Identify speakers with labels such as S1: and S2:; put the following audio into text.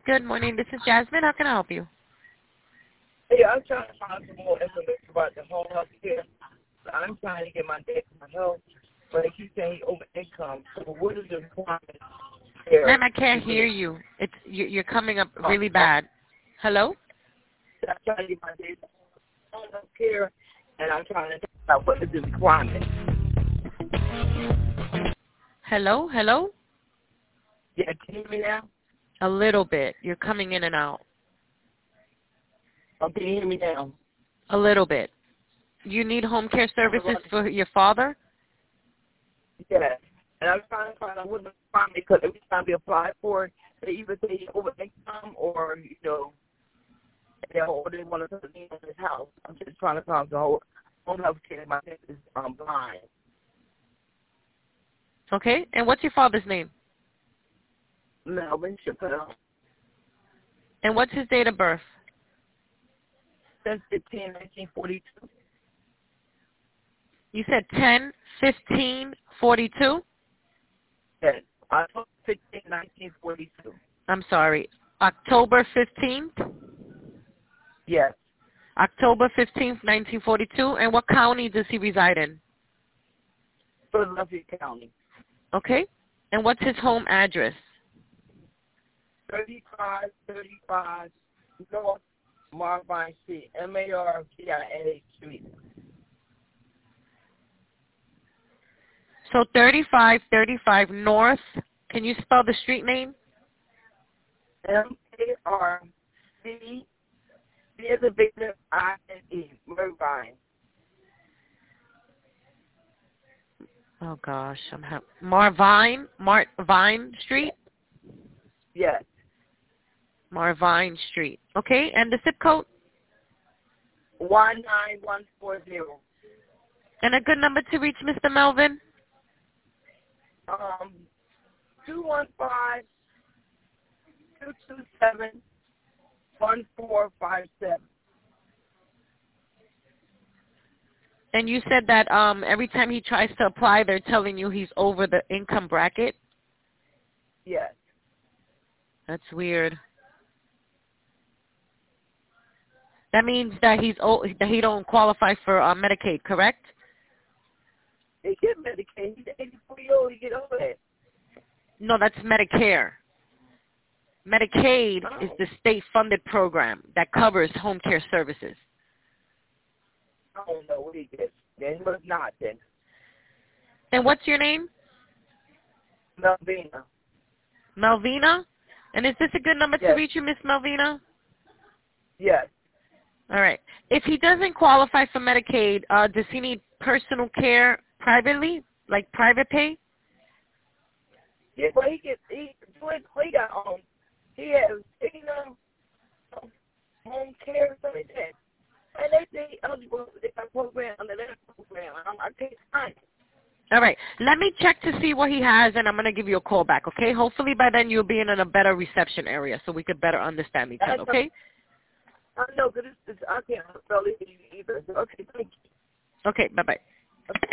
S1: Good morning. This is Jasmine. How can I help you?
S2: Hey, I'm trying to find some more information about the home health care. I'm trying to get my dad some help, but they keep saying he's over income. So what is the requirement there?
S1: Ma'am, I can't hear you. You're coming up really bad. Hello?
S2: I'm trying to get my dad some home health care, and I'm trying to think about what is the requirement.
S1: Hello? Hello?
S2: Yeah, can you hear me now?
S1: A little bit. You're coming in and out.
S2: Oh, can you hear me now?
S1: A little bit. You need home care services for your father?
S2: Yes. And I'm trying to find out what the requirement, because every time we apply for it, they either say he's over income or, or they want to put me in his house. I'm just trying to find the whole home health care. My dad is blind.
S1: Okay. And what's your father's name?
S2: Melvin Chappelle.
S1: And what's his date of birth?
S2: Since 1942.
S1: You said 10/15/42?
S2: Yes. October 15, 1942.
S1: I'm sorry. October 15th?
S2: Yes.
S1: October 15th, 1942. And what county does he reside in?
S2: Philadelphia County.
S1: Okay. And what's his home address?
S2: 3535 North Marvine Street, Marvin Street.
S1: So 3535 North. Can you spell the street name?
S2: M-A-R-C, B as a Victor, I-N-E, Marvine.
S1: Oh gosh, Marvine Street.
S2: Yes.
S1: Marvine Street. Okay, and the zip code?
S2: 19140.
S1: And a good number to reach Mr. Melvin?
S2: 215-227-1457.
S1: And you said that every time he tries to apply, they're telling you he's over the income bracket?
S2: Yes.
S1: That's weird. That means that that he don't qualify for Medicaid, correct?
S2: They get Medicaid. He's 84 years old. He get over it.
S1: No, that's Medicare. Medicaid is the state-funded program that covers home care services.
S2: I don't know what he gets. Then he must not then.
S1: And what's your name?
S2: Melvina.
S1: Melvina? And is this a good number to
S2: Yes.
S1: reach you, Miss Melvina?
S2: Yes.
S1: All right. If he doesn't qualify for Medicaid, does he need personal care privately, like private pay?
S2: Yeah, but he got he has home care something like that. And they say eligible for that program under that program. I can't find it.
S1: All right. Let me check to see what he has, and I'm going to give you a call back, okay? Hopefully by then you'll be in a better reception area so we could better understand each other, okay?
S2: I know, because I can't spell it either. So, okay, thank you.
S1: Okay, bye-bye.